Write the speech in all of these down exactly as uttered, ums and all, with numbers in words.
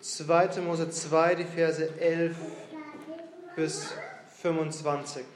zweiter Mose zwei, die Verse elf bis fünfundzwanzig.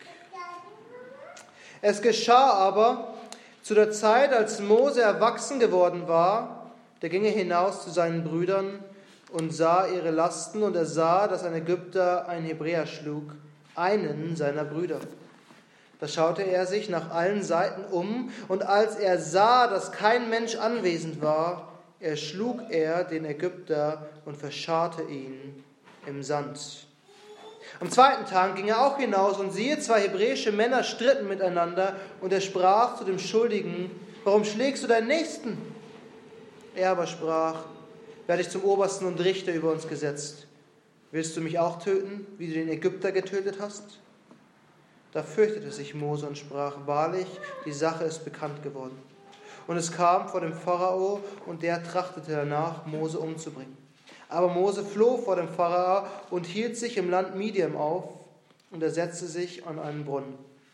Es geschah aber, zu der Zeit, als Mose erwachsen geworden war, da ging er hinaus zu seinen Brüdern und sah ihre Lasten, und er sah, dass ein Ägypter einen Hebräer schlug, einen seiner Brüder. Da schaute er sich nach allen Seiten um, und als er sah, dass kein Mensch anwesend war, erschlug er den Ägypter und verscharrte ihn im Sand. Am zweiten Tag ging er auch hinaus, und siehe, zwei hebräische Männer stritten miteinander, und er sprach zu dem Schuldigen: Warum schlägst du deinen Nächsten? Er aber sprach: Werde ich zum Obersten und Richter über uns gesetzt. Willst du mich auch töten, wie du den Ägypter getötet hast? Da fürchtete sich Mose und sprach: Wahrlich, die Sache ist bekannt geworden. Und es kam vor dem Pharao, und der trachtete danach, Mose umzubringen. Aber Mose floh vor dem Pharao und hielt sich im Land Midian auf, und er setzte sich an einen Brunnen.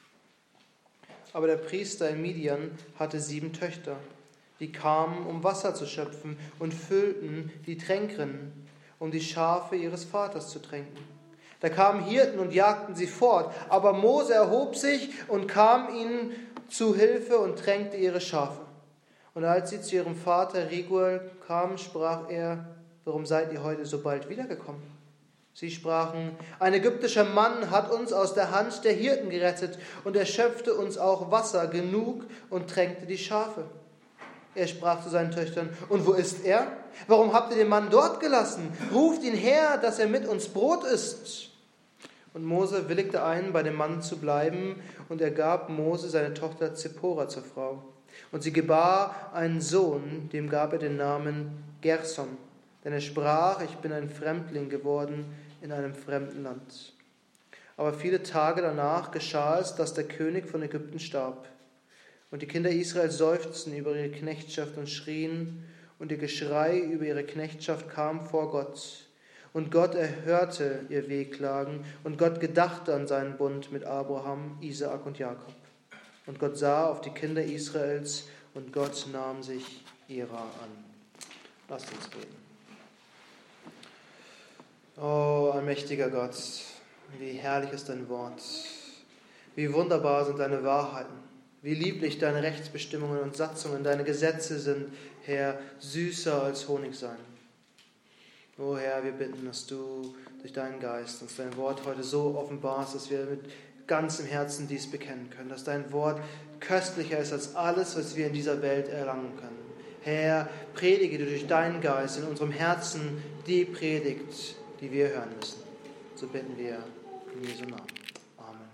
Aber der Priester in Midian hatte sieben Töchter, die kamen, um Wasser zu schöpfen, und füllten die Tränkrinnen, um die Schafe ihres Vaters zu tränken. Da kamen Hirten und jagten sie fort, aber Mose erhob sich und kam ihnen zu Hilfe und tränkte ihre Schafe. Und als sie zu ihrem Vater Riguel kamen, sprach er: Warum seid ihr heute so bald wiedergekommen? Sie sprachen: Ein ägyptischer Mann hat uns aus der Hand der Hirten gerettet, und er schöpfte uns auch Wasser genug und tränkte die Schafe. Er sprach zu seinen Töchtern: Und wo ist er? Warum habt ihr den Mann dort gelassen? Ruft ihn her, dass er mit uns Brot isst. Und Mose willigte ein, bei dem Mann zu bleiben, und er gab Mose seine Tochter Zippora zur Frau. Und sie gebar einen Sohn, dem gab er den Namen Gersom. Denn er sprach: Ich bin ein Fremdling geworden in einem fremden Land. Aber viele Tage danach geschah es, dass der König von Ägypten starb. Und die Kinder Israels seufzten über ihre Knechtschaft und schrien, und ihr Geschrei über ihre Knechtschaft kam vor Gott. Und Gott erhörte ihr Wehklagen, und Gott gedachte an seinen Bund mit Abraham, Isaak und Jakob. Und Gott sah auf die Kinder Israels, und Gott nahm sich ihrer an. Lasst uns beten. Oh, allmächtiger Gott, wie herrlich ist dein Wort. Wie wunderbar sind deine Wahrheiten. Wie lieblich deine Rechtsbestimmungen und Satzungen, deine Gesetze sind, Herr, süßer als Honigseim. O Herr, wir bitten, dass du durch deinen Geist uns dein Wort heute so offenbarst, dass wir mit ganzem Herzen dies bekennen können, dass dein Wort köstlicher ist als alles, was wir in dieser Welt erlangen können. Herr, predige du durch deinen Geist in unserem Herzen die Predigt, die wir hören müssen. So bitten wir in Jesu Namen. Amen.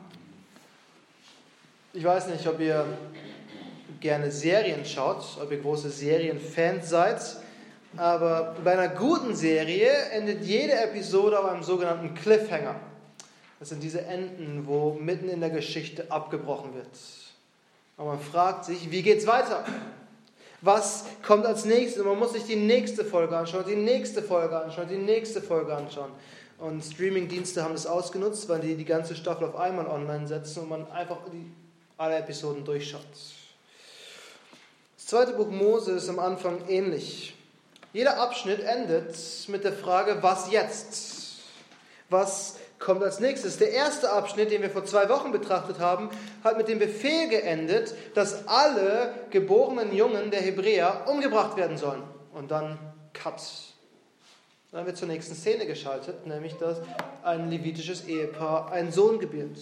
Ich weiß nicht, ob ihr gerne Serien schaut, ob ihr große Serienfans seid, aber bei einer guten Serie endet jede Episode auf einem sogenannten Cliffhanger. Das sind diese Enden, wo mitten in der Geschichte abgebrochen wird. Und man fragt sich, wie geht's weiter? Was kommt als nächstes? Und man muss sich die nächste Folge anschauen, die nächste Folge anschauen, die nächste Folge anschauen. Und Streamingdienste haben das ausgenutzt, weil die die ganze Staffel auf einmal online setzen und man einfach die, alle Episoden durchschaut. Das zweite Buch Mose ist am Anfang ähnlich. Jeder Abschnitt endet mit der Frage, was jetzt? Was kommt als nächstes? Der erste Abschnitt, den wir vor zwei Wochen betrachtet haben, hat mit dem Befehl geendet, dass alle geborenen Jungen der Hebräer umgebracht werden sollen. Und dann Cut. Dann wird zur nächsten Szene geschaltet, nämlich dass ein levitisches Ehepaar einen Sohn gebiert.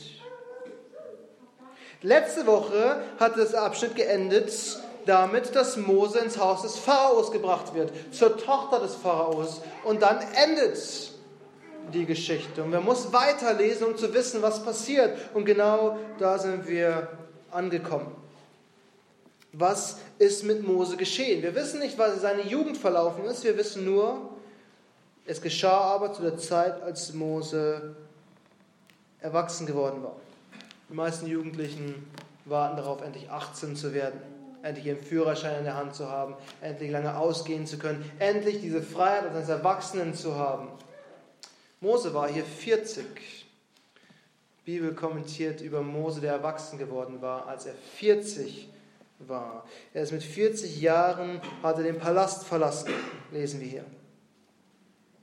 Letzte Woche hat das Abschnitt geendet damit, dass Mose ins Haus des Pharaos gebracht wird, zur Tochter des Pharaos. Und dann endet die Geschichte. Und man muss weiterlesen, um zu wissen, was passiert. Und genau da sind wir angekommen. Was ist mit Mose geschehen? Wir wissen nicht, was seine Jugend verlaufen ist. Wir wissen nur, es geschah aber zu der Zeit, als Mose erwachsen geworden war. Die meisten Jugendlichen warten darauf, endlich achtzehn zu werden, endlich ihren Führerschein in der Hand zu haben, endlich lange ausgehen zu können, endlich diese Freiheit als Erwachsenen zu haben. Mose war hier vierzig. Die Bibel kommentiert über Mose, der erwachsen geworden war, als er vierzig war. Er ist mit vierzig Jahren, hat er den Palast verlassen, lesen wir hier.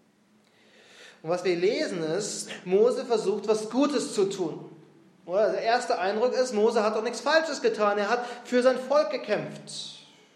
Und was wir lesen ist, Mose versucht, was Gutes zu tun. Oder? Der erste Eindruck ist, Mose hat doch nichts Falsches getan. Er hat für sein Volk gekämpft.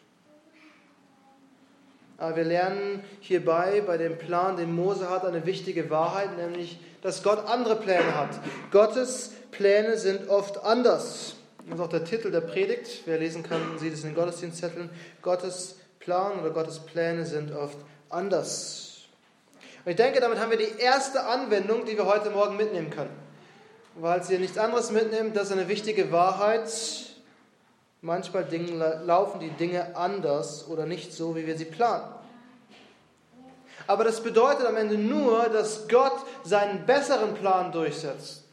Aber wir lernen hierbei, bei dem Plan, den Mose hat, eine wichtige Wahrheit, nämlich, dass Gott andere Pläne hat. Gottes Pläne sind oft anders. Das ist auch der Titel der Predigt. Wer lesen kann, sieht es in den Gottesdienstzetteln. Gottes Plan oder Gottes Pläne sind oft anders. Und ich denke, damit haben wir die erste Anwendung, die wir heute Morgen mitnehmen können. Weil sie nichts anderes mitnimmt, das ist eine wichtige Wahrheit. Manchmal laufen die Dinge anders oder nicht so, wie wir sie planen. Aber das bedeutet am Ende nur, dass Gott seinen besseren Plan durchsetzt.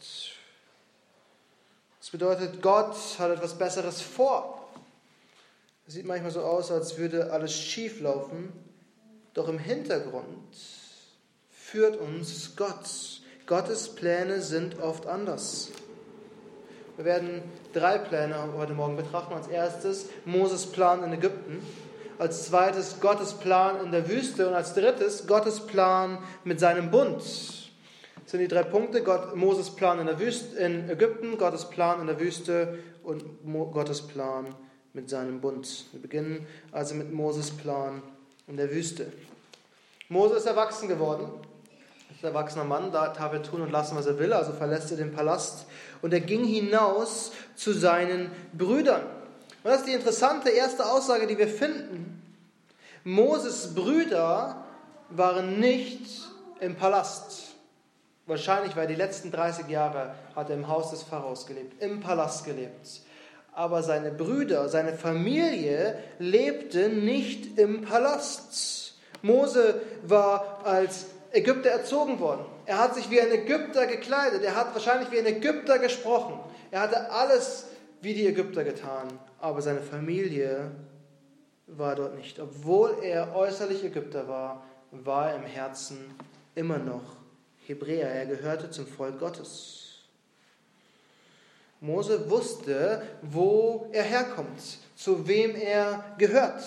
Das bedeutet, Gott hat etwas Besseres vor. Es sieht manchmal so aus, als würde alles schief laufen, doch im Hintergrund führt uns Gott. Gottes Pläne sind oft anders. Wir werden drei Pläne heute Morgen betrachten. Als erstes Moses Plan in Ägypten. Als zweites Gottes Plan in der Wüste. Und als drittes Gottes Plan mit seinem Bund. Das sind die drei Punkte. Gott, Moses Plan in, der Wüste, in Ägypten, Gottes Plan in der Wüste und Mo, Gottes Plan mit seinem Bund. Wir beginnen also mit Moses Plan in der Wüste. Mose ist erwachsen geworden. Ist ein erwachsener Mann, da darf er tun und lassen, was er will, also verlässt er den Palast. Und er ging hinaus zu seinen Brüdern. Und das ist die interessante erste Aussage, die wir finden. Moses Brüder waren nicht im Palast. Wahrscheinlich, weil die letzten dreißig Jahre hat er im Haus des Pharaos gelebt, im Palast gelebt. Aber seine Brüder, seine Familie lebte nicht im Palast. Mose war als Ägypter erzogen worden. Er hat sich wie ein Ägypter gekleidet. Er hat wahrscheinlich wie ein Ägypter gesprochen. Er hatte alles wie die Ägypter getan. Aber seine Familie war dort nicht. Obwohl er äußerlich Ägypter war, war er im Herzen immer noch Hebräer. Er gehörte zum Volk Gottes. Mose wusste, wo er herkommt, zu wem er gehört.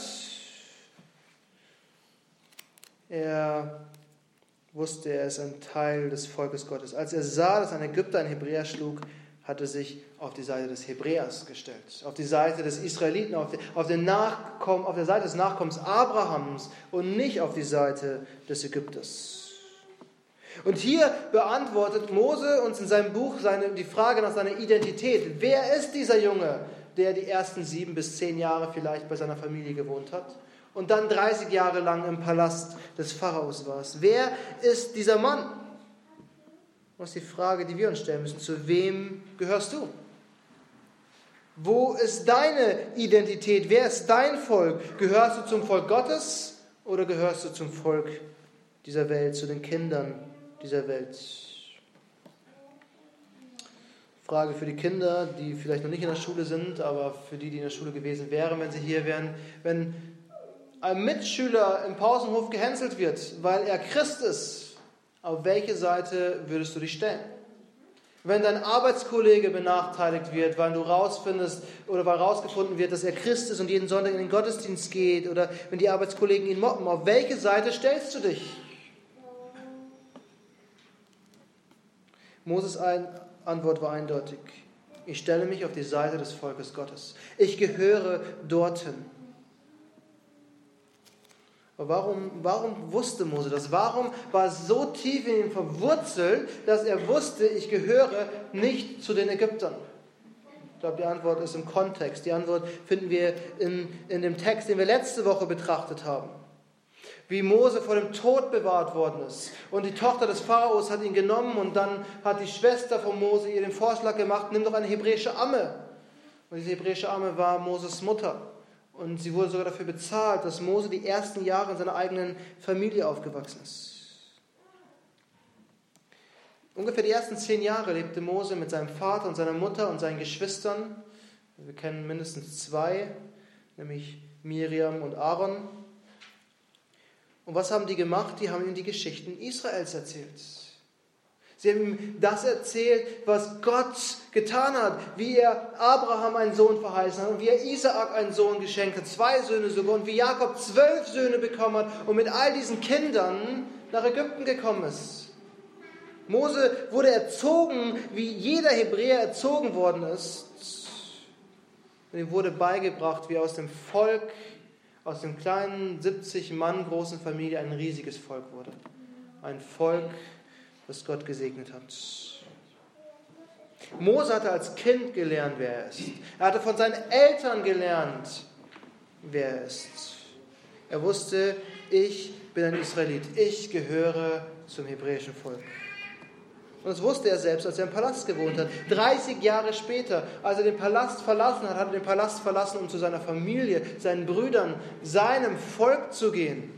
Er wusste, er ist ein Teil des Volkes Gottes. Als er sah, dass ein Ägypter ein Hebräer schlug, hat er sich auf die Seite des Hebräers gestellt, auf die Seite des Israeliten, auf, die, auf, den Nachkommen, auf der Seite des Nachkommens Abrahams und nicht auf die Seite des Ägypters. Und hier beantwortet Mose uns in seinem Buch seine, die Frage nach seiner Identität. Wer ist dieser Junge, der die ersten sieben bis zehn Jahre vielleicht bei seiner Familie gewohnt hat und dann dreißig Jahre lang im Palast des Pharaos war? Wer ist dieser Mann? Das ist die Frage, die wir uns stellen müssen. Zu wem gehörst du? Wo ist deine Identität? Wer ist dein Volk? Gehörst du zum Volk Gottes oder gehörst du zum Volk dieser Welt, zu den Kindern dieser Welt? Frage für die Kinder, die vielleicht noch nicht in der Schule sind, aber für die, die in der Schule gewesen wären, wenn sie hier wären. Wenn ein Mitschüler im Pausenhof gehänselt wird, weil er Christ ist, auf welche Seite würdest du dich stellen? Wenn dein Arbeitskollege benachteiligt wird, weil du rausfindest oder weil rausgefunden wird, dass er Christ ist und jeden Sonntag in den Gottesdienst geht, oder wenn die Arbeitskollegen ihn mobben, auf welche Seite stellst du dich? Moses' Antwort war eindeutig. Ich stelle mich auf die Seite des Volkes Gottes. Ich gehöre dorthin. Aber warum, warum wusste Mose das? Warum war es so tief in ihm verwurzelt, dass er wusste, ich gehöre nicht zu den Ägyptern? Ich glaube, die Antwort ist im Kontext. Die Antwort finden wir in, in dem Text, den wir letzte Woche betrachtet haben. Wie Mose vor dem Tod bewahrt worden ist. Und die Tochter des Pharaos hat ihn genommen und dann hat die Schwester von Mose ihr den Vorschlag gemacht, nimm doch eine hebräische Amme. Und diese hebräische Amme war Moses Mutter. Und sie wurde sogar dafür bezahlt, dass Mose die ersten Jahre in seiner eigenen Familie aufgewachsen ist. Ungefähr die ersten zehn Jahre lebte Mose mit seinem Vater und seiner Mutter und seinen Geschwistern. Wir kennen mindestens zwei, nämlich Miriam und Aaron. Und was haben die gemacht? Die haben ihm die Geschichten Israels erzählt. Sie haben ihm das erzählt, was Gott getan hat, wie er Abraham einen Sohn verheißen hat und wie er Isaak einen Sohn geschenkt hat, zwei Söhne sogar, und wie Jakob zwölf Söhne bekommen hat und mit all diesen Kindern nach Ägypten gekommen ist. Mose wurde erzogen, wie jeder Hebräer erzogen worden ist. Und ihm wurde beigebracht, wie aus dem Volk, aus dem kleinen siebzig Mann großen Familie ein riesiges Volk wurde. Ein Volk, das Gott gesegnet hat. Mose hatte als Kind gelernt, wer er ist. Er hatte von seinen Eltern gelernt, wer er ist. Er wusste, ich bin ein Israelit. Ich gehöre zum hebräischen Volk. Und das wusste er selbst, als er im Palast gewohnt hat. dreißig Jahre später, als er den Palast verlassen hat, hat er den Palast verlassen, um zu seiner Familie, seinen Brüdern, seinem Volk zu gehen.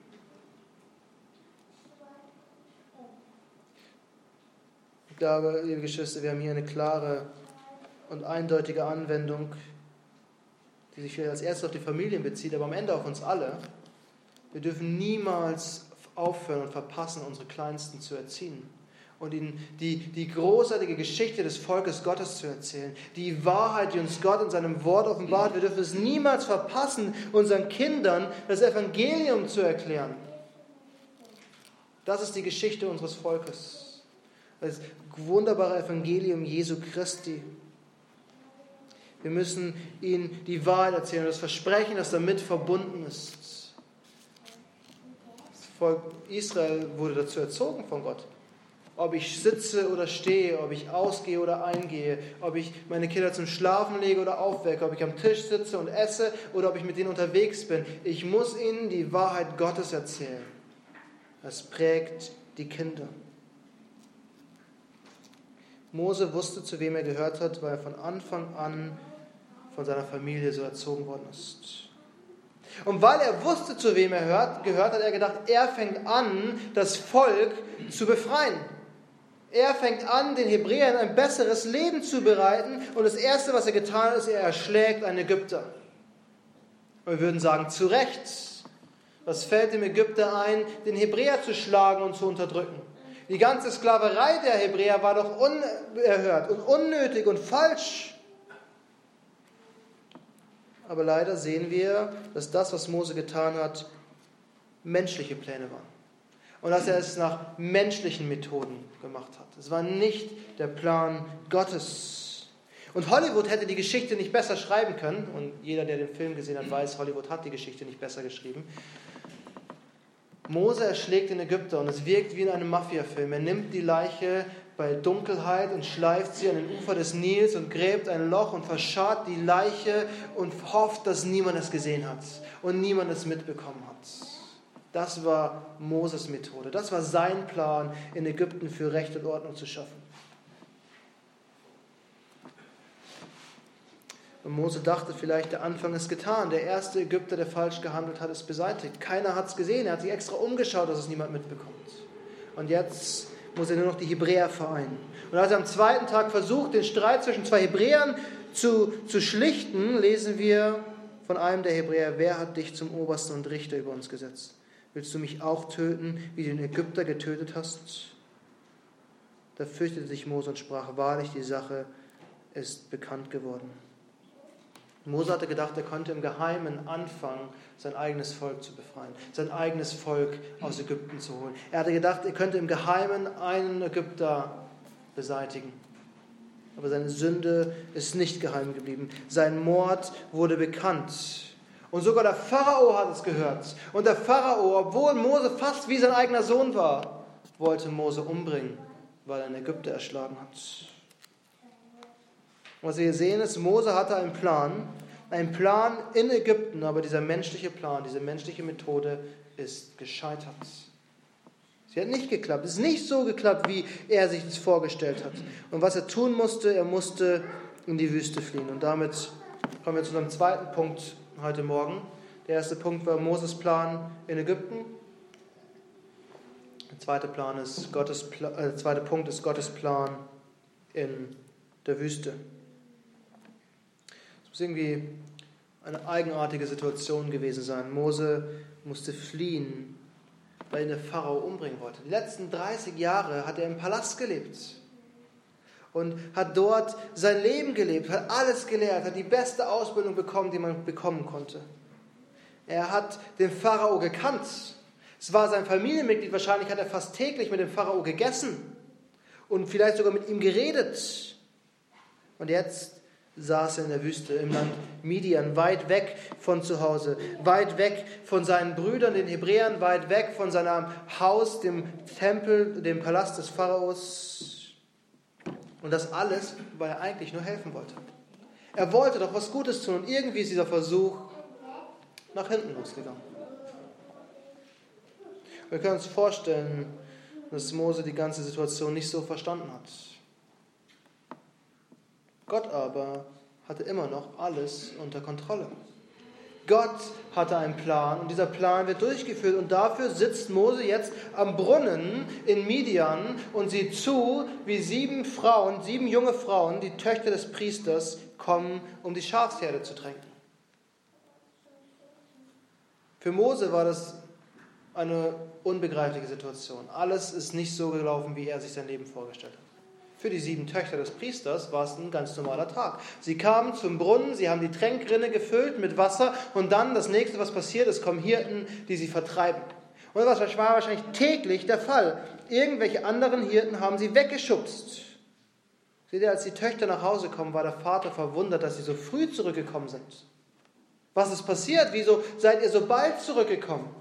Ich glaube, liebe Geschwister, wir haben hier eine klare und eindeutige Anwendung, die sich vielleicht als erstes auf die Familien bezieht, aber am Ende auf uns alle. Wir dürfen niemals aufhören und verpassen, unsere Kleinsten zu erziehen und ihnen die, die großartige Geschichte des Volkes Gottes zu erzählen. Die Wahrheit, die uns Gott in seinem Wort offenbart. Wir dürfen es niemals verpassen, unseren Kindern das Evangelium zu erklären. Das ist die Geschichte unseres Volkes. Das wunderbare Evangelium Jesu Christi. Wir müssen ihnen die Wahrheit erzählen und das Versprechen, das damit verbunden ist. Das Volk Israel wurde dazu erzogen von Gott. Ob ich sitze oder stehe, ob ich ausgehe oder eingehe, ob ich meine Kinder zum Schlafen lege oder aufwecke, ob ich am Tisch sitze und esse oder ob ich mit ihnen unterwegs bin. Ich muss ihnen die Wahrheit Gottes erzählen. Das prägt die Kinder. Mose wusste, zu wem er gehört hat, weil er von Anfang an von seiner Familie so erzogen worden ist. Und weil er wusste, zu wem er hört, gehört, hat er gedacht, er fängt an, das Volk zu befreien. Er fängt an, den Hebräern ein besseres Leben zu bereiten. Und das Erste, was er getan hat, ist, er erschlägt einen Ägypter. Und wir würden sagen, zu Recht. Was fällt dem Ägypter ein, den Hebräer zu schlagen und zu unterdrücken? Die ganze Sklaverei der Hebräer war doch unerhört und unnötig und falsch. Aber leider sehen wir, dass das, was Mose getan hat, menschliche Pläne waren. Und dass er es nach menschlichen Methoden gemacht hat. Es war nicht der Plan Gottes. Und Hollywood hätte die Geschichte nicht besser schreiben können. Und jeder, der den Film gesehen hat, weiß, Hollywood hat die Geschichte nicht besser geschrieben. Mose erschlägt den Ägypter und es wirkt wie in einem Mafia-Film. Er nimmt die Leiche bei Dunkelheit und schleift sie an den Ufer des Nils und gräbt ein Loch und verscharrt die Leiche und hofft, dass niemand es gesehen hat und niemand es mitbekommen hat. Das war Moses Methode. Das war sein Plan, in Ägypten für Recht und Ordnung zu schaffen. Und Mose dachte vielleicht, der Anfang ist getan. Der erste Ägypter, der falsch gehandelt hat, ist beseitigt. Keiner hat es gesehen. Er hat sich extra umgeschaut, dass es niemand mitbekommt. Und jetzt muss er nur noch die Hebräer vereinen. Und als er am zweiten Tag versucht, den Streit zwischen zwei Hebräern zu, zu schlichten, lesen wir von einem der Hebräer: Wer hat dich zum Obersten und Richter über uns gesetzt? Willst du mich auch töten, wie du den Ägypter getötet hast? Da fürchtete sich Mose und sprach: Wahrlich, die Sache ist bekannt geworden. Mose hatte gedacht, er konnte im Geheimen anfangen, sein eigenes Volk zu befreien, sein eigenes Volk aus Ägypten zu holen. Er hatte gedacht, er könnte im Geheimen einen Ägypter beseitigen. Aber seine Sünde ist nicht geheim geblieben. Sein Mord wurde bekannt. Und sogar der Pharao hat es gehört. Und der Pharao, obwohl Mose fast wie sein eigener Sohn war, wollte Mose umbringen, weil er einen Ägypter erschlagen hat. Was wir hier sehen ist, Mose hatte einen Plan, einen Plan in Ägypten, aber dieser menschliche Plan, diese menschliche Methode ist gescheitert. Sie hat nicht geklappt. Es ist nicht so geklappt, wie er sich das vorgestellt hat. Und was er tun musste, er musste in die Wüste fliehen. Und damit kommen wir zu unserem zweiten Punkt heute Morgen. Der erste Punkt war Moses Plan in Ägypten. Der zweite, Plan ist Gottes, äh, der zweite Punkt ist Gottes Plan in der Wüste. Es muss irgendwie eine eigenartige Situation gewesen sein. Mose musste fliehen, weil ihn der Pharao umbringen wollte. Die letzten dreißig Jahre hat er im Palast gelebt und hat dort sein Leben gelebt, hat alles gelernt, hat die beste Ausbildung bekommen, die man bekommen konnte. Er hat den Pharao gekannt. Es war sein Familienmitglied, wahrscheinlich hat er fast täglich mit dem Pharao gegessen. und vielleicht sogar mit ihm geredet. Und jetzt saß er in der Wüste im Land Midian, weit weg von zu Hause, weit weg von seinen Brüdern, den Hebräern, weit weg von seinem Haus, dem Tempel, dem Palast des Pharaos. Und das alles, weil er eigentlich nur helfen wollte. Er wollte doch was Gutes tun und irgendwie ist dieser Versuch nach hinten losgegangen. Wir können uns vorstellen, dass Mose die ganze Situation nicht so verstanden hat. Gott aber hatte immer noch alles unter Kontrolle. Gott hatte einen Plan und dieser Plan wird durchgeführt und dafür sitzt Mose jetzt am Brunnen in Midian und sieht zu, wie sieben Frauen, sieben junge Frauen, die Töchter des Priesters, kommen, um die Schafsherde zu tränken. Für Mose war das eine unbegreifliche Situation. Alles ist nicht so gelaufen, wie er sich sein Leben vorgestellt hat. Für die sieben Töchter des Priesters war es ein ganz normaler Tag. Sie kamen zum Brunnen, sie haben die Tränkrinne gefüllt mit Wasser und dann das nächste, was passiert, es kommen Hirten, die sie vertreiben. Und das war wahrscheinlich täglich der Fall. Irgendwelche anderen Hirten haben sie weggeschubst. Seht ihr, als die Töchter nach Hause kommen, war der Vater verwundert, dass sie so früh zurückgekommen sind. Was ist passiert? Wieso seid ihr so bald zurückgekommen?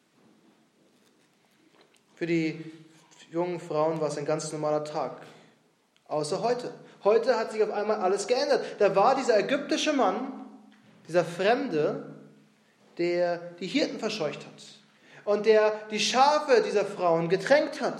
Für die jungen Frauen war es ein ganz normaler Tag. Außer heute. Heute hat sich auf einmal alles geändert. Da war dieser ägyptische Mann, dieser Fremde, der die Hirten verscheucht hat und der die Schafe dieser Frauen getränkt hat.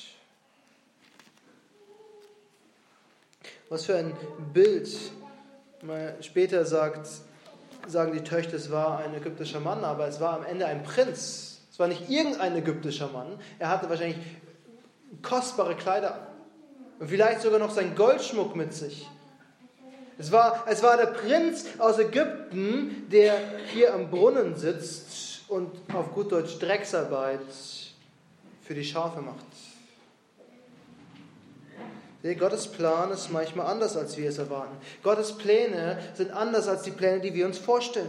Was für ein Bild. Später sagt, sagen die Töchter, es war ein ägyptischer Mann, aber es war am Ende ein Prinz. Es war nicht irgendein ägyptischer Mann. Er hatte wahrscheinlich kostbare Kleider an. Und vielleicht sogar noch sein Goldschmuck mit sich. Es war, es war der Prinz aus Ägypten, der hier am Brunnen sitzt und auf gut Deutsch Drecksarbeit für die Schafe macht. Gottes Plan ist manchmal anders, als wir es erwarten. Gottes Pläne sind anders als die Pläne, die wir uns vorstellen.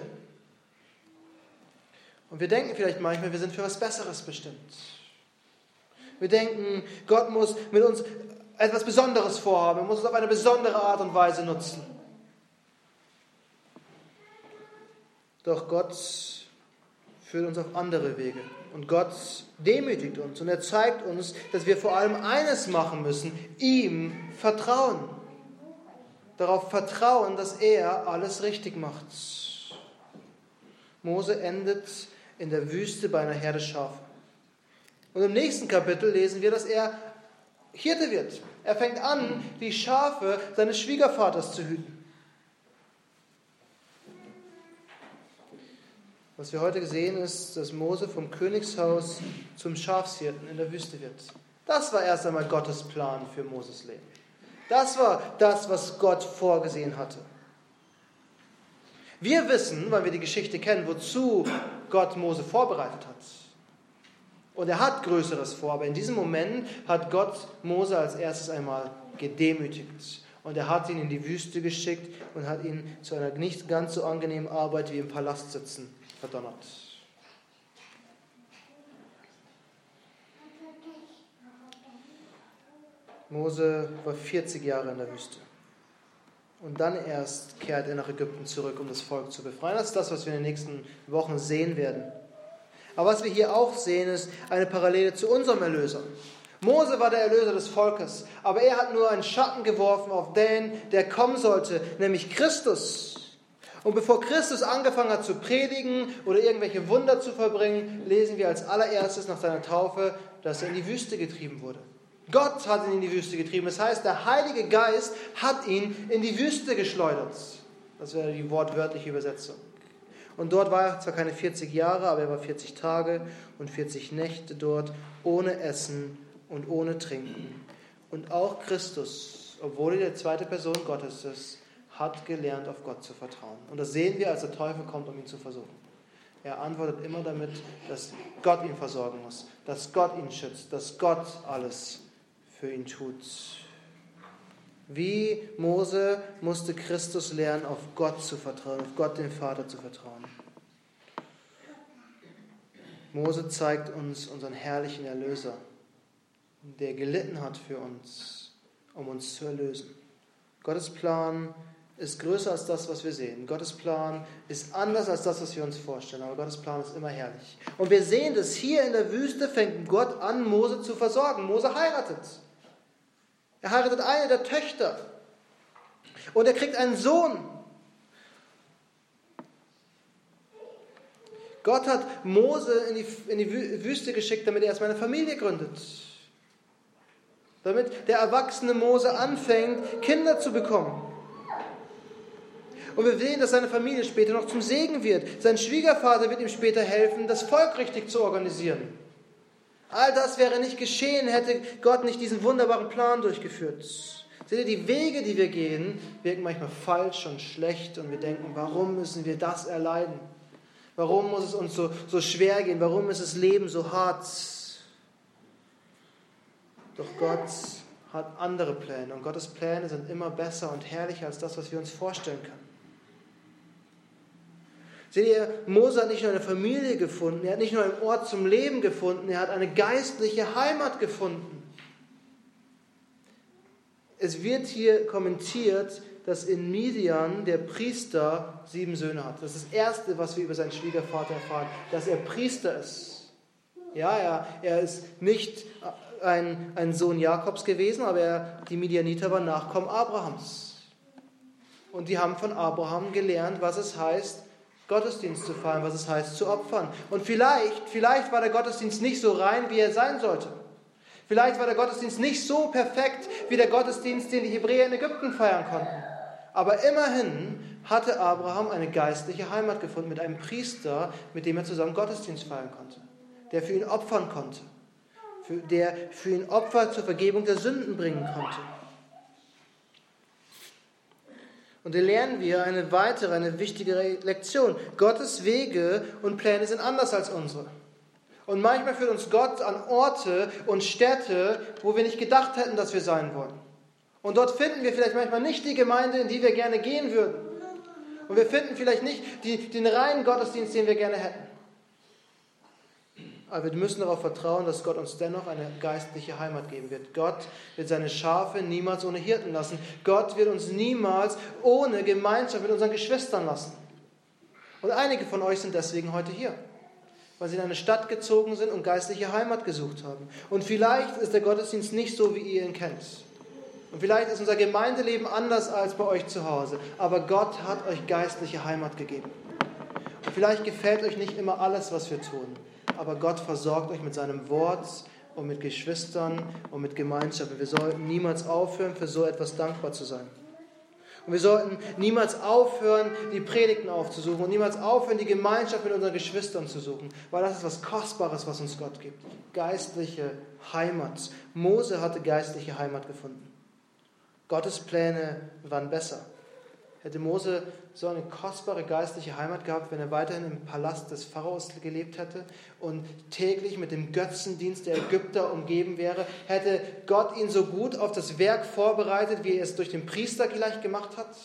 Und wir denken vielleicht manchmal, wir sind für was Besseres bestimmt. Wir denken, Gott muss mit uns etwas Besonderes vorhaben. Er muss uns auf eine besondere Art und Weise nutzen. Doch Gott führt uns auf andere Wege. Und Gott demütigt uns. Und er zeigt uns, dass wir vor allem eines machen müssen. Ihm vertrauen. Darauf vertrauen, dass er alles richtig macht. Mose endet in der Wüste bei einer Herde Schafe. Und im nächsten Kapitel lesen wir, dass er Hirte wird. Er fängt an, die Schafe seines Schwiegervaters zu hüten. Was wir heute sehen, ist, dass Mose vom Königshaus zum Schafshirten in der Wüste wird. Das war erst einmal Gottes Plan für Moses Leben. Das war das, was Gott vorgesehen hatte. Wir wissen, weil wir die Geschichte kennen, wozu Gott Mose vorbereitet hat. Und er hat Größeres vor, aber in diesem Moment hat Gott Mose als erstes einmal gedemütigt. Und er hat ihn in die Wüste geschickt und hat ihn zu einer nicht ganz so angenehmen Arbeit wie im Palast sitzen verdonnert. Mose war vierzig Jahre in der Wüste. Und dann erst kehrt er nach Ägypten zurück, um das Volk zu befreien. Das ist das, was wir in den nächsten Wochen sehen werden. Aber was wir hier auch sehen, ist eine Parallele zu unserem Erlöser. Mose war der Erlöser des Volkes, aber er hat nur einen Schatten geworfen auf den, der kommen sollte, nämlich Christus. Und bevor Christus angefangen hat zu predigen oder irgendwelche Wunder zu vollbringen, lesen wir als allererstes nach seiner Taufe, dass er in die Wüste getrieben wurde. Gott hat ihn in die Wüste getrieben. Das heißt, der Heilige Geist hat ihn in die Wüste geschleudert. Das wäre die wortwörtliche Übersetzung. Und dort war er zwar keine vierzig Jahre, aber er war vierzig Tage und vierzig Nächte dort, ohne Essen und ohne Trinken. Und auch Christus, obwohl er die zweite Person Gottes ist, hat gelernt, auf Gott zu vertrauen. Und das sehen wir, als der Teufel kommt, um ihn zu versuchen. Er antwortet immer damit, dass Gott ihn versorgen muss, dass Gott ihn schützt, dass Gott alles für ihn tut. Wie Mose musste Christus lernen, auf Gott zu vertrauen, auf Gott den Vater zu vertrauen. Mose zeigt uns unseren herrlichen Erlöser, der gelitten hat für uns um uns zu erlösen. Gottes Plan ist größer als das, was wir sehen. Gottes Plan ist anders als das, was wir uns vorstellen. Aber Gottes Plan ist immer herrlich. Und wir sehen das hier in der Wüste, fängt Gott an, Mose zu versorgen. Mose heiratet. Er heiratet eine der Töchter. Und er kriegt einen Sohn. Gott hat Mose in die, in die Wüste geschickt, damit er erstmal eine Familie gründet. Damit der erwachsene Mose anfängt, Kinder zu bekommen. Und wir sehen, dass seine Familie später noch zum Segen wird. Sein Schwiegervater wird ihm später helfen, das Volk richtig zu organisieren. All das wäre nicht geschehen, hätte Gott nicht diesen wunderbaren Plan durchgeführt. Seht ihr, die Wege, die wir gehen, wirken manchmal falsch und schlecht und wir denken, warum müssen wir das erleiden? Warum muss es uns so, so schwer gehen? Warum ist das Leben so hart? Doch Gott hat andere Pläne und Gottes Pläne sind immer besser und herrlicher als das, was wir uns vorstellen können. Seht ihr, Mose hat nicht nur eine Familie gefunden, er hat nicht nur einen Ort zum Leben gefunden, er hat eine geistliche Heimat gefunden. Es wird hier kommentiert, dass in Midian der Priester sieben Söhne hat. Das ist das Erste, was wir über seinen Schwiegervater erfahren, dass er Priester ist. Ja, ja, er ist nicht ein, ein Sohn Jakobs gewesen, aber er, die Midianiter waren Nachkommen Abrahams. Und die haben von Abraham gelernt, was es heißt, Gottesdienst zu feiern, was es heißt, zu opfern. Und vielleicht, vielleicht war der Gottesdienst nicht so rein, wie er sein sollte. Vielleicht war der Gottesdienst nicht so perfekt, wie der Gottesdienst, den die Hebräer in Ägypten feiern konnten. Aber immerhin hatte Abraham eine geistliche Heimat gefunden mit einem Priester, mit dem er zusammen Gottesdienst feiern konnte, der für ihn opfern konnte, für, der für ihn Opfer zur Vergebung der Sünden bringen konnte. Und hier lernen wir eine weitere, eine wichtige Lektion. Gottes Wege und Pläne sind anders als unsere. Und manchmal führt uns Gott an Orte und Städte, wo wir nicht gedacht hätten, dass wir sein wollen. Und dort finden wir vielleicht manchmal nicht die Gemeinde, in die wir gerne gehen würden. Und wir finden vielleicht nicht die, den reinen Gottesdienst, den wir gerne hätten. Aber wir müssen darauf vertrauen, dass Gott uns dennoch eine geistliche Heimat geben wird. Gott wird seine Schafe niemals ohne Hirten lassen. Gott wird uns niemals ohne Gemeinschaft mit unseren Geschwistern lassen. Und einige von euch sind deswegen heute hier, weil sie in eine Stadt gezogen sind und geistliche Heimat gesucht haben. Und vielleicht ist der Gottesdienst nicht so, wie ihr ihn kennt. Und vielleicht ist unser Gemeindeleben anders als bei euch zu Hause. Aber Gott hat euch geistliche Heimat gegeben. Und vielleicht gefällt euch nicht immer alles, was wir tun. Aber Gott versorgt euch mit seinem Wort und mit Geschwistern und mit Gemeinschaft. Und wir sollten niemals aufhören, für so etwas dankbar zu sein. Und wir sollten niemals aufhören, die Predigten aufzusuchen und niemals aufhören, die Gemeinschaft mit unseren Geschwistern zu suchen. Weil das ist was Kostbares, was uns Gott gibt. Geistliche Heimat. Mose hatte geistliche Heimat gefunden. Gottes Pläne waren besser. Hätte Mose so eine kostbare geistliche Heimat gehabt, wenn er weiterhin im Palast des Pharaos gelebt hätte und täglich mit dem Götzendienst der Ägypter umgeben wäre, hätte Gott ihn so gut auf das Werk vorbereitet, wie er es durch den Priester vielleicht gemacht hat?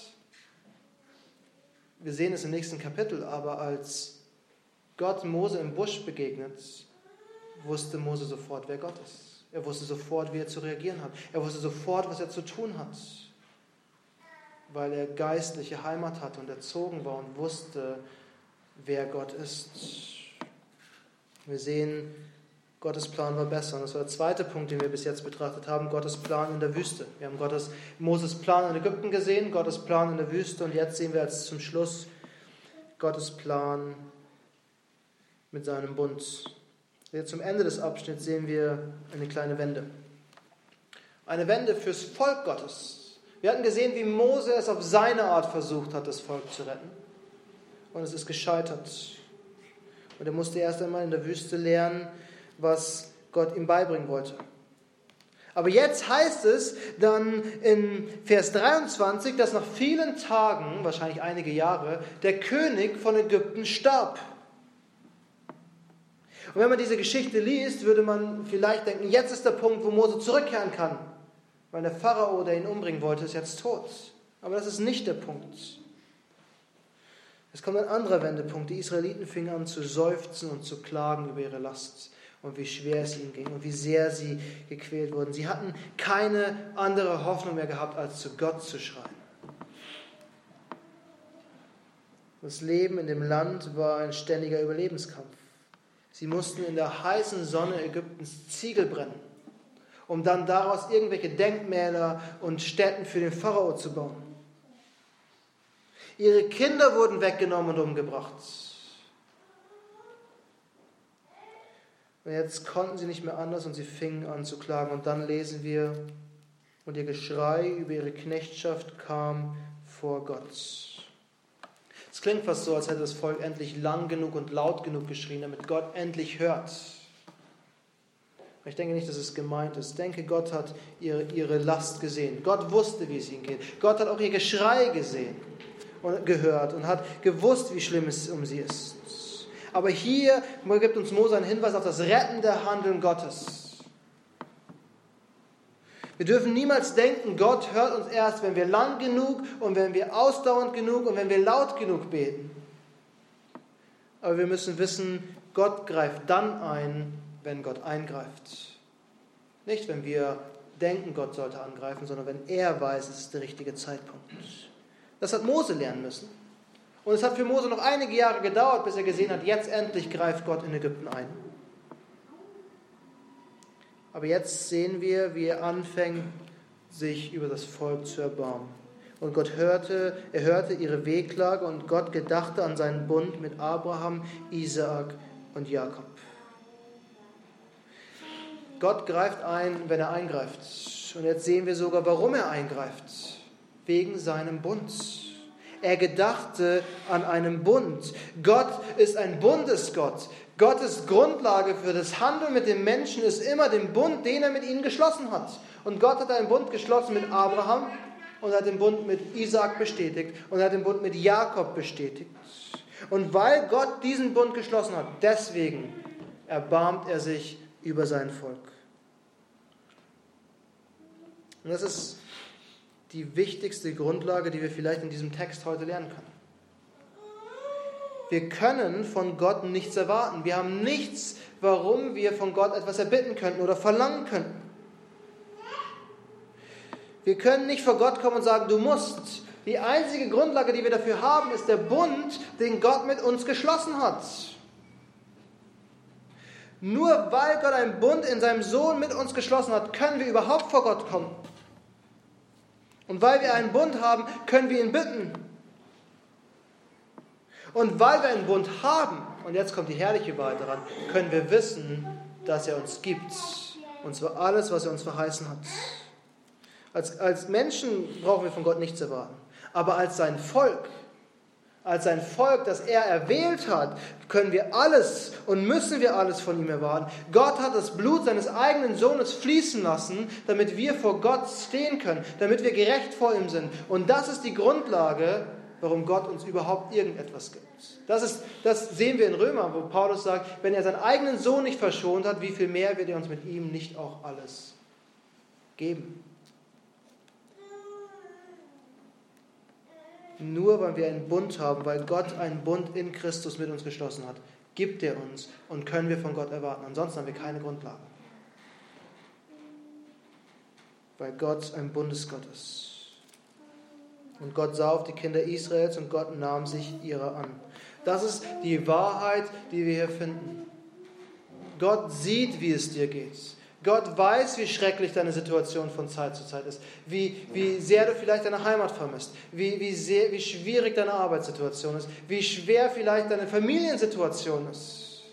Wir sehen es im nächsten Kapitel, aber als Gott Mose im Busch begegnet, wusste Mose sofort, wer Gott ist. Er wusste sofort, wie er zu reagieren hat. Er wusste sofort, was er zu tun hat. Weil er geistliche Heimat hatte und erzogen war und wusste, wer Gott ist. Wir sehen, Gottes Plan war besser. Und das war der zweite Punkt, den wir bis jetzt betrachtet haben, Gottes Plan in der Wüste. Wir haben Gottes, Moses Plan in Ägypten gesehen, Gottes Plan in der Wüste und jetzt sehen wir als zum Schluss Gottes Plan mit seinem Bund. Jetzt zum Ende des Abschnitts sehen wir eine kleine Wende. Eine Wende fürs Volk Gottes. Wir hatten gesehen, wie Mose es auf seine Art versucht hat, das Volk zu retten. Und es ist gescheitert. Und er musste erst einmal in der Wüste lernen, was Gott ihm beibringen wollte. Aber jetzt heißt es dann in Vers dreiundzwanzig, dass nach vielen Tagen, wahrscheinlich einige Jahre, der König von Ägypten starb. Und wenn man diese Geschichte liest, würde man vielleicht denken, jetzt ist der Punkt, wo Mose zurückkehren kann. Weil der Pharao, der ihn umbringen wollte, ist jetzt tot. Aber das ist nicht der Punkt. Es kommt ein anderer Wendepunkt. Die Israeliten fingen an zu seufzen und zu klagen über ihre Last. und wie schwer es ihnen ging und wie sehr sie gequält wurden. Sie hatten keine andere Hoffnung mehr gehabt, als zu Gott zu schreien. Das Leben in dem Land war ein ständiger Überlebenskampf. Sie mussten in der heißen Sonne Ägyptens Ziegel brennen, um dann daraus irgendwelche Denkmäler und Stätten für den Pharao zu bauen. Ihre Kinder wurden weggenommen und umgebracht. Und jetzt konnten sie nicht mehr anders und sie fingen an zu klagen. Und dann lesen wir, und ihr Geschrei über ihre Knechtschaft kam vor Gott. Es klingt fast so, als hätte das Volk endlich lang genug und laut genug geschrien, damit Gott endlich hört. Ich denke nicht, dass es gemeint ist. Ich denke, Gott hat ihre, ihre Last gesehen. Gott wusste, wie es ihnen geht. Gott hat auch ihr Geschrei gesehen und gehört und hat gewusst, wie schlimm es um sie ist. Aber hier gibt uns Mose einen Hinweis auf das rettende Handeln Gottes. Wir dürfen niemals denken, Gott hört uns erst, wenn wir lang genug und wenn wir ausdauernd genug und wenn wir laut genug beten. Aber wir müssen wissen, Gott greift dann ein, wenn Gott eingreift. Nicht, wenn wir denken, Gott sollte angreifen, sondern wenn er weiß, es ist der richtige Zeitpunkt. Das hat Mose lernen müssen. Und es hat für Mose noch einige Jahre gedauert, bis er gesehen hat, jetzt endlich greift Gott in Ägypten ein. Aber jetzt sehen wir, wie er anfängt, sich über das Volk zu erbarmen. Und Gott hörte, er hörte ihre Wehklage und Gott gedachte an seinen Bund mit Abraham, Isaak und Jakob. Gott greift ein, wenn er eingreift. Und jetzt sehen wir sogar, warum er eingreift. Wegen seinem Bund. Er gedachte an einen Bund. Gott ist ein Bundesgott. Gottes Grundlage für das Handeln mit den Menschen ist immer den Bund, den er mit ihnen geschlossen hat. Und Gott hat einen Bund geschlossen mit Abraham und hat den Bund mit Isaak bestätigt und hat den Bund mit Jakob bestätigt. Und weil Gott diesen Bund geschlossen hat, deswegen erbarmt er sich über sein Volk. Und das ist die wichtigste Grundlage, die wir vielleicht in diesem Text heute lernen können. Wir können von Gott nichts erwarten. Wir haben nichts, warum wir von Gott etwas erbitten könnten oder verlangen könnten. Wir können nicht vor Gott kommen und sagen, du musst. Die einzige Grundlage, die wir dafür haben, ist der Bund, den Gott mit uns geschlossen hat. Nur weil Gott einen Bund in seinem Sohn mit uns geschlossen hat, können wir überhaupt vor Gott kommen. Und weil wir einen Bund haben, können wir ihn bitten. Und weil wir einen Bund haben, und jetzt kommt die herrliche Wahrheit daran, können wir wissen, dass er uns gibt. Und zwar alles, was er uns verheißen hat. Als, als Menschen brauchen wir von Gott nichts erwarten. Aber als sein Volk, als sein Volk, das er erwählt hat, können wir alles und müssen wir alles von ihm erwarten. Gott hat das Blut seines eigenen Sohnes fließen lassen, damit wir vor Gott stehen können, damit wir gerecht vor ihm sind. Und das ist die Grundlage, warum Gott uns überhaupt irgendetwas gibt. Das, ist, das sehen wir in Römer, wo Paulus sagt, wenn er seinen eigenen Sohn nicht verschont hat, wie viel mehr wird er uns mit ihm nicht auch alles geben? Nur weil wir einen Bund haben, weil Gott einen Bund in Christus mit uns geschlossen hat, gibt er uns und können wir von Gott erwarten. Ansonsten haben wir keine Grundlage. Weil Gott ein Bundesgott ist. Und Gott sah auf die Kinder Israels und Gott nahm sich ihrer an. Das ist die Wahrheit, die wir hier finden. Gott sieht, wie es dir geht. Gott weiß, wie schrecklich deine Situation von Zeit zu Zeit ist, wie, wie sehr du vielleicht deine Heimat vermisst, wie, wie, sehr, wie schwierig deine Arbeitssituation ist, wie schwer vielleicht deine Familiensituation ist.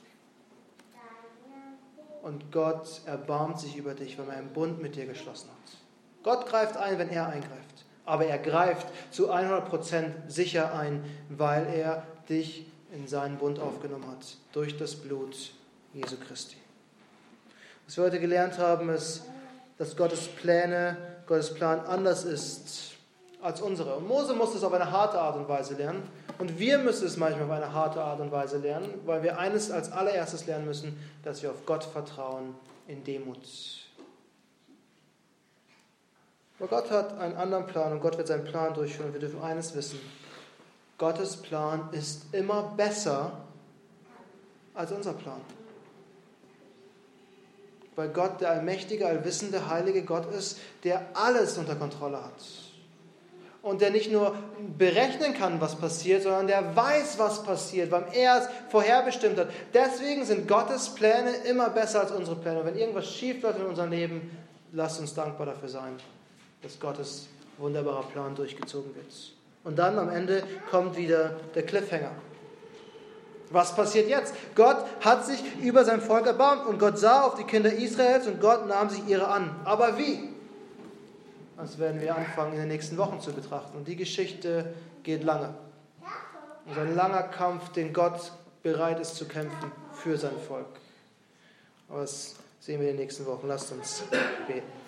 Und Gott erbarmt sich über dich, weil er einen Bund mit dir geschlossen hat. Gott greift ein, wenn er eingreift, aber er greift zu hundert Prozent sicher ein, weil er dich in seinen Bund aufgenommen hat, durch das Blut Jesu Christi. Was wir heute gelernt haben, ist, dass Gottes Pläne, Gottes Plan anders ist als unsere. Und Mose musste es auf eine harte Art und Weise lernen. Und wir müssen es manchmal auf eine harte Art und Weise lernen, weil wir eines als allererstes lernen müssen, dass wir auf Gott vertrauen in Demut. Aber Gott hat einen anderen Plan und Gott wird seinen Plan durchführen. Und wir dürfen eines wissen: Gottes Plan ist immer besser als unser Plan. weil Gott der allmächtige, allwissende, heilige Gott ist, der alles unter Kontrolle hat. Und der nicht nur berechnen kann, was passiert, sondern der weiß, was passiert, weil er es vorherbestimmt hat. Deswegen sind Gottes Pläne immer besser als unsere Pläne. Und wenn irgendwas schief läuft in unserem Leben, lasst uns dankbar dafür sein, dass Gottes wunderbarer Plan durchgezogen wird. Und dann am Ende kommt wieder der Cliffhanger. Was passiert jetzt? Gott hat sich über sein Volk erbarmt und Gott sah auf die Kinder Israels und Gott nahm sich ihre an. Aber wie? Das werden wir anfangen in den nächsten Wochen zu betrachten. Und die Geschichte geht lange. Es ist ein langer Kampf, den Gott bereit ist zu kämpfen für sein Volk. Aber das sehen wir in den nächsten Wochen. Lasst uns beten.